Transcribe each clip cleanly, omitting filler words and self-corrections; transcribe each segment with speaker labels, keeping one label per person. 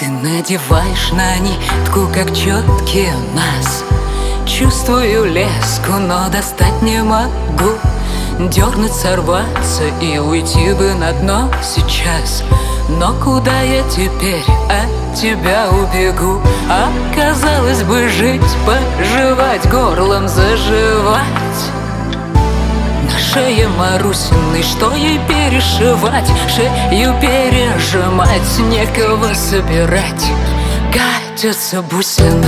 Speaker 1: Ты надеваешь на нитку, как четкий нас. Чувствую леску, но достать не могу. Дернуть, сорваться и уйти бы на дно сейчас. Но куда я теперь от тебя убегу? А казалось бы, жить, пожевать, горлом заживать. На шее Марусиной, что ей перешивать? Шею пережимать, некого собирать. Катятся бусины.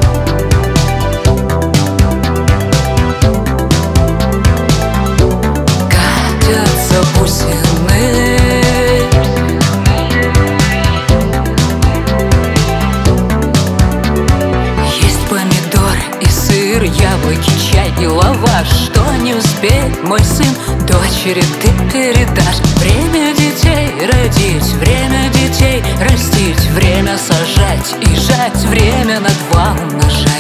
Speaker 1: Яблоки, чай и лаваш. Что не успеет мой сын, дочери ты передашь. Время детей родить, время детей растить, время сажать и жать, время на два умножать.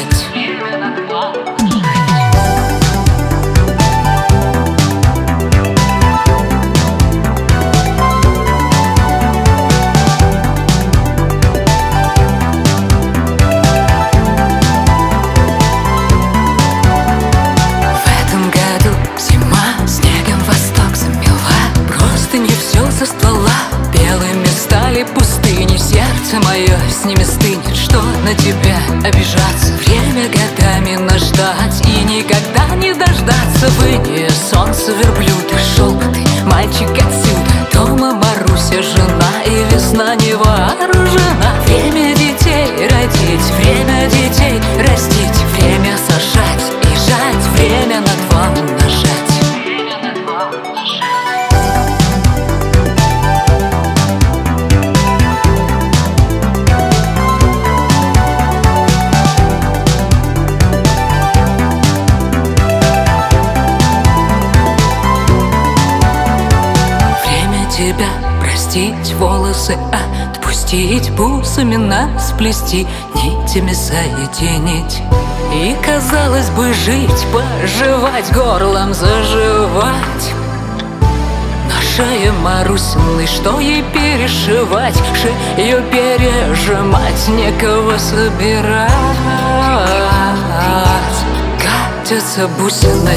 Speaker 1: Со ствола белыми стали пустыни. Сердце мое с ними стынет. Что на тебя обижаться? Время годами нас ждать и никогда не дождаться. Выйди, солнце, верблюд и шелк ты, мальчик отсюда. Дома Маруся жена и весна не вооружена. Время детей родить, время детей растить, время сажать и жать, время на два умножать. Тебя простить, волосы отпустить, бусами нас сплести, нитями соединить. И, казалось бы, жить, пожевать, горлом заживать. На шее Марусиной, что ей перешивать? Шею пережимать, некого собирать. Катятся бусины.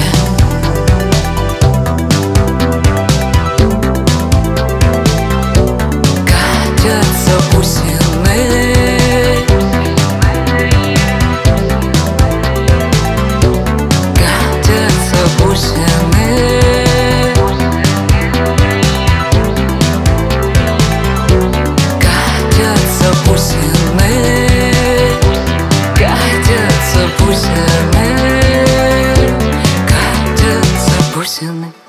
Speaker 1: Катятся бусины.